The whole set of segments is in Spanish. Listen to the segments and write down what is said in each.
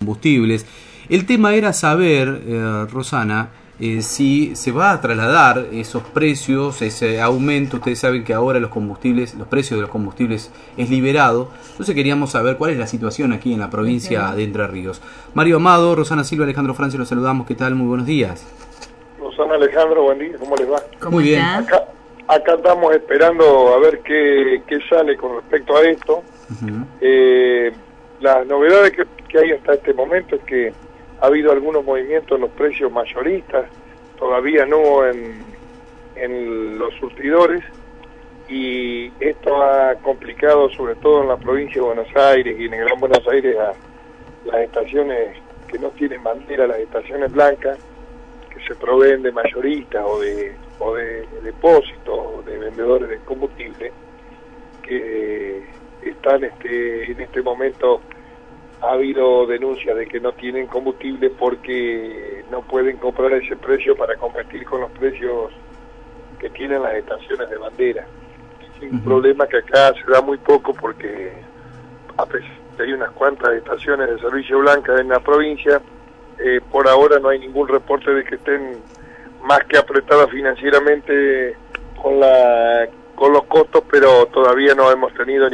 combustibles. El tema era saber, Rosana, si se va a trasladar esos precios, ese aumento. Ustedes saben que ahora los precios de los combustibles es liberado. Entonces queríamos saber cuál es la situación aquí en la provincia de Entre Ríos. Mario Amado, Rosana Silva, Alejandro Francia, los saludamos. ¿Qué tal? Muy buenos días. Rosana, Alejandro, buen día. ¿Cómo les va? Muy bien. Acá estamos esperando a ver qué sale con respecto a esto. Las novedades que hay hasta este momento es que ha habido algunos movimientos en los precios mayoristas, todavía no en los surtidores, y esto ha complicado sobre todo en la provincia de Buenos Aires y en el Gran Buenos Aires a las estaciones que no tienen bandera, las estaciones blancas, que se proveen de mayoristas o de depósitos o de vendedores de combustible, que están en este momento. Ha habido denuncias de que no tienen combustible porque no pueden comprar ese precio para competir con los precios que tienen las estaciones de bandera. Es un problema que acá se da muy poco porque a pesar de que hay unas cuantas estaciones de servicio blanca en la provincia, por ahora no hay ningún reporte de que estén más que apretadas financieramente con los costos, pero todavía no hemos tenido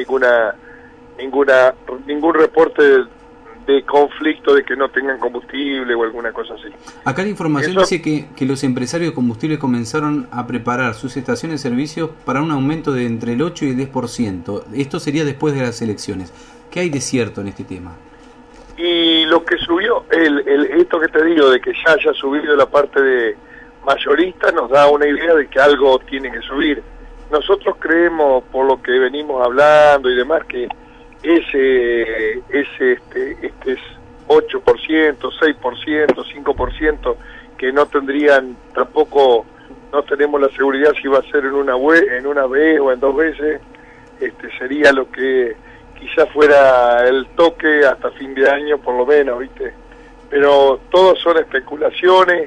ningún reporte de conflicto de que no tengan combustible o alguna cosa así. Acá la información dice que los empresarios de combustible comenzaron a preparar sus estaciones de servicio para un aumento de entre el 8 y el 10%. Esto sería después de las elecciones. ¿Qué hay de cierto en este tema? Y lo que subió, esto que te digo, de que ya haya subido la parte de mayorista, nos da una idea de que algo tiene que subir. Nosotros creemos, por lo que venimos hablando y demás, que ese es 8%, 6%, 5%, que no tendrían, tampoco no tenemos la seguridad si va a ser en una vez o en 2 veces, sería lo que quizás fuera el toque hasta fin de año por lo menos, ¿viste? Pero todos son especulaciones.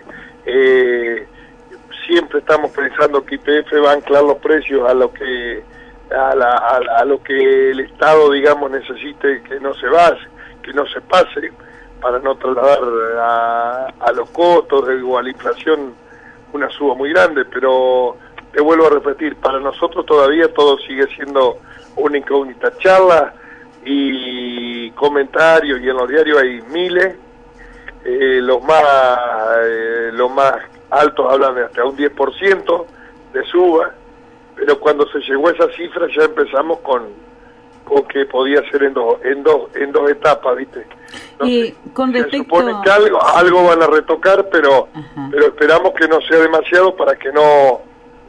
Siempre estamos pensando que YPF va a anclar los precios a lo que el Estado, digamos, necesite que no se pase, para no trasladar a los costos o a la inflación una suba muy grande. Pero te vuelvo a repetir, para nosotros todavía todo sigue siendo una incógnita. Charlas y comentarios, y en los diarios hay miles, los más altos hablan de hasta un 10% de suba, pero cuando se llegó a esa cifra ya empezamos con que podía ser en dos etapas, ¿viste? Y con se respecto... supone que algo van a retocar, pero esperamos que no sea demasiado para que no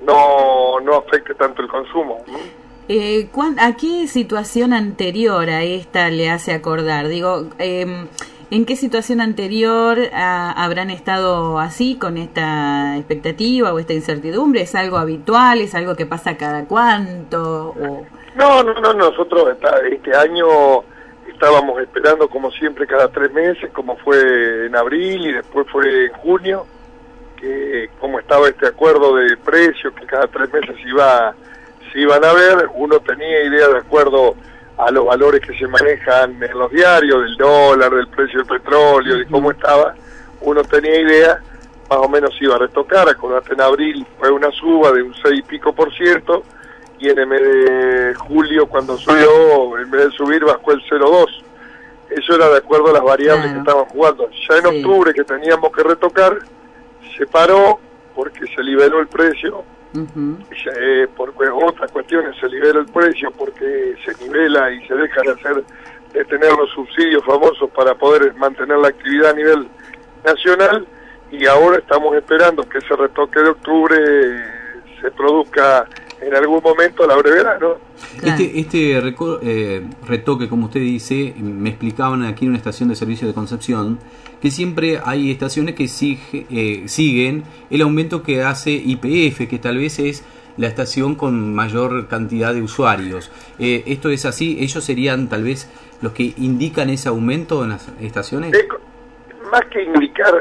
afecte tanto el consumo, ¿no? ¿A qué situación anterior a esta le hace acordar? Digo, ¿en qué situación anterior habrán estado así, con esta expectativa o esta incertidumbre? ¿Es algo habitual? ¿Es algo que pasa cada cuánto? No, nosotros este año estábamos esperando como siempre cada 3 meses, como fue en abril y después fue en junio, que como estaba este acuerdo de precios que cada 3 meses se iban a ver, uno tenía idea de acuerdo a los valores que se manejan en los diarios, del dólar, del precio del petróleo, de cómo estaba, uno tenía idea, más o menos iba a retocar. Acordate, en abril fue una suba de un 6 y pico %, y en el mes de julio, cuando subió, en vez de subir, bajó el 0,2. Eso era de acuerdo a las variables que estaban jugando. Ya en octubre, que teníamos que retocar, se paró porque se liberó el precio. Por otras cuestiones se libera el precio porque se nivela y se deja de tener los subsidios famosos para poder mantener la actividad a nivel nacional, y ahora estamos esperando que ese retoque de octubre se produzca en algún momento a la brevedad, ¿no? Este retoque, como usted dice, me explicaban aquí en una estación de servicio de Concepción, que siempre hay estaciones que siguen el aumento que hace YPF, que tal vez es la estación con mayor cantidad de usuarios. ¿Esto es así? ¿Ellos serían tal vez los que indican ese aumento en las estaciones? Más que indicar,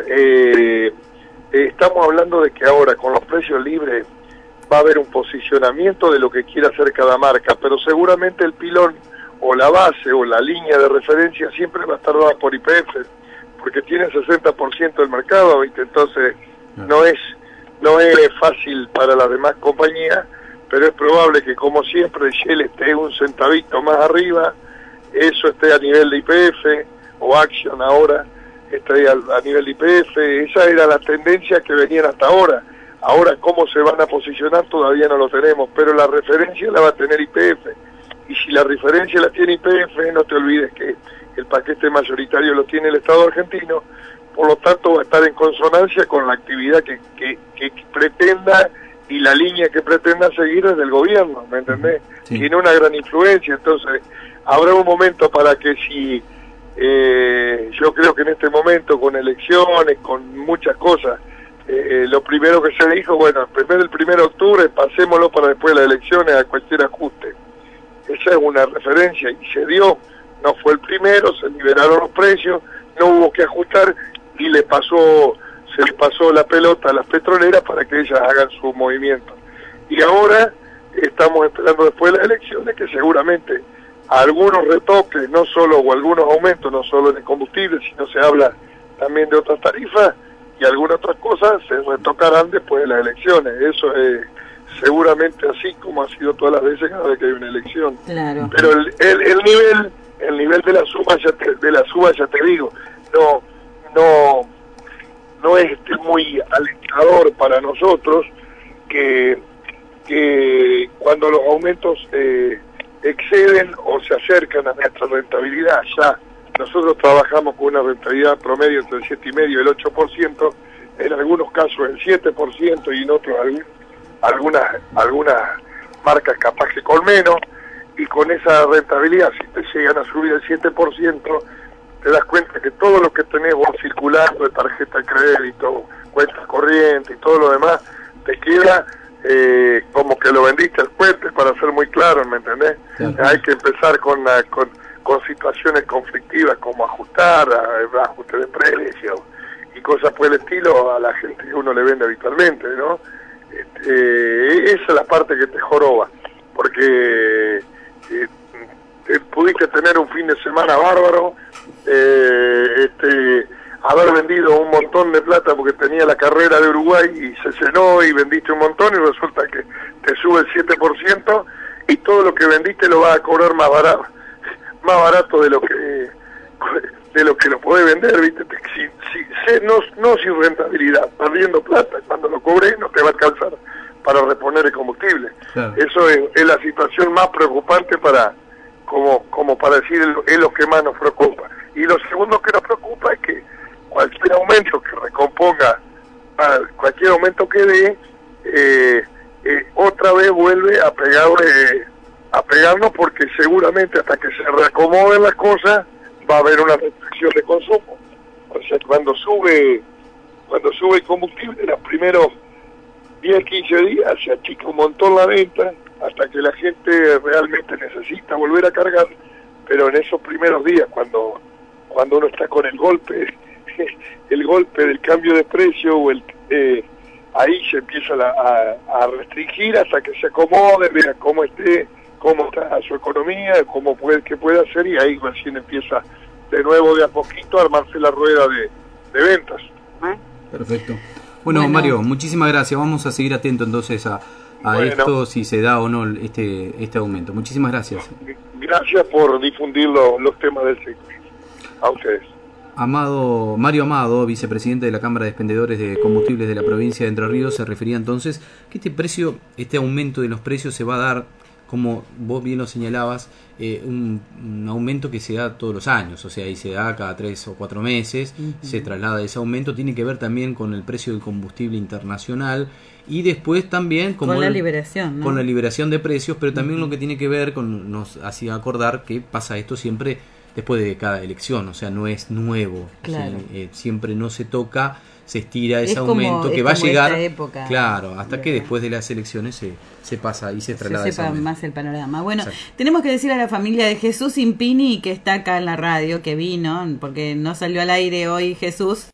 estamos hablando de que ahora con los precios libres va a haber un posicionamiento de lo que quiera hacer cada marca, pero seguramente el pilón o la base o la línea de referencia siempre va a estar dada por YPF. porque tiene 60% del mercado, ¿viste? Entonces no es fácil para las demás compañías, pero es probable que, como siempre, Shell esté un centavito más arriba, eso esté a nivel de YPF, o Action ahora esté a nivel de YPF. Esa era la tendencia que venían hasta ahora. Ahora cómo se van a posicionar todavía no lo tenemos, pero la referencia la va a tener YPF, y si la referencia la tiene YPF, no te olvides que el paquete mayoritario lo tiene el Estado argentino, por lo tanto va a estar en consonancia con la actividad que pretenda y la línea que pretenda seguir desde el gobierno, ¿me entendés? Sí. Tiene una gran influencia, entonces habrá un momento para que si, yo creo que en este momento, con elecciones, con muchas cosas, lo primero que se dijo, bueno, el 1 de octubre pasémoslo para después de las elecciones a cualquier ajuste. Esa es una referencia y se dio, no fue el primero, se liberaron los precios, no hubo que ajustar y se les pasó la pelota a las petroleras para que ellas hagan su movimiento. Y ahora estamos esperando después de las elecciones que seguramente algunos retoques, no solo, o algunos aumentos, no solo en el combustible, sino se habla también de otras tarifas y algunas otras cosas se retocarán después de las elecciones. Eso es seguramente así como ha sido todas las veces cada vez que hay una elección. Claro. Pero el nivel de la suma ya te digo, no es muy alentador para nosotros que cuando los aumentos exceden o se acercan a nuestra rentabilidad. Ya nosotros trabajamos con una rentabilidad promedio entre el 7,5% y el 8%, en algunos casos el 7% y en otros algunas marcas capaz que con menos, y con esa rentabilidad, si te llegan a subir el 7%, te das cuenta que todo lo que tenés vos circulando de tarjeta de crédito, cuentas corrientes y todo lo demás, te queda como que lo vendiste al puente, para ser muy claro, ¿me entendés? Claro. Hay que empezar con situaciones conflictivas como ajustar, ajuste de precios y cosas por el estilo a la gente que uno le vende habitualmente, ¿no? Esa es la parte que te joroba, porque pudiste tener un fin de semana bárbaro, haber vendido un montón de plata porque tenía la carrera de Uruguay y se cenó y vendiste un montón y resulta que te sube el 7% y todo lo que vendiste lo vas a cobrar más barato de lo que lo podés vender, ¿viste? No sin rentabilidad, perdiendo plata, cuando lo cobré no te va a alcanzar para reponer el combustible. Claro. Eso es la situación más preocupante como para decir, es lo que más nos preocupa. Y lo segundo que nos preocupa es que cualquier aumento que recomponga, cualquier aumento que dé, otra vez vuelve a pegarnos, porque seguramente hasta que se reacomoden las cosas va a haber una restricción de consumo. O sea, cuando sube el combustible, los primeros 10, 15 días se achica un montón la venta hasta que la gente realmente necesita volver a cargar, pero en esos primeros días, cuando uno está con el golpe del cambio de precio, o ahí se empieza a restringir hasta que se acomode, vea cómo está su economía, qué puede hacer, y ahí recién empieza de nuevo de a poquito a armarse la rueda de ventas. Perfecto. Bueno, Mario, muchísimas gracias. Vamos a seguir atentos entonces a esto, si se da o no este aumento. Muchísimas gracias. Gracias por difundir los temas del sector. A ustedes. Mario Amado, vicepresidente de la Cámara de Expendedores de Combustibles de la provincia de Entre Ríos, se refería entonces que este aumento de los precios se va a dar, como vos bien lo señalabas, un aumento que se da todos los años, o sea, y se da cada 3 o 4 meses, se traslada ese aumento. Tiene que ver también con el precio del combustible internacional y después también con la liberación, ¿no? Con la liberación de precios, pero también lo que tiene que ver con, nos hacía acordar que pasa esto siempre después de cada elección, o sea, no es nuevo, claro. Siempre no se toca, se estira ese aumento que va a llegar, época, claro, hasta que después de las elecciones se pasa y se traslada. Se sepa más el panorama. Bueno, exacto. Tenemos que decir a la familia de Jesús Impini, que está acá en la radio, que vino, porque no salió al aire hoy Jesús.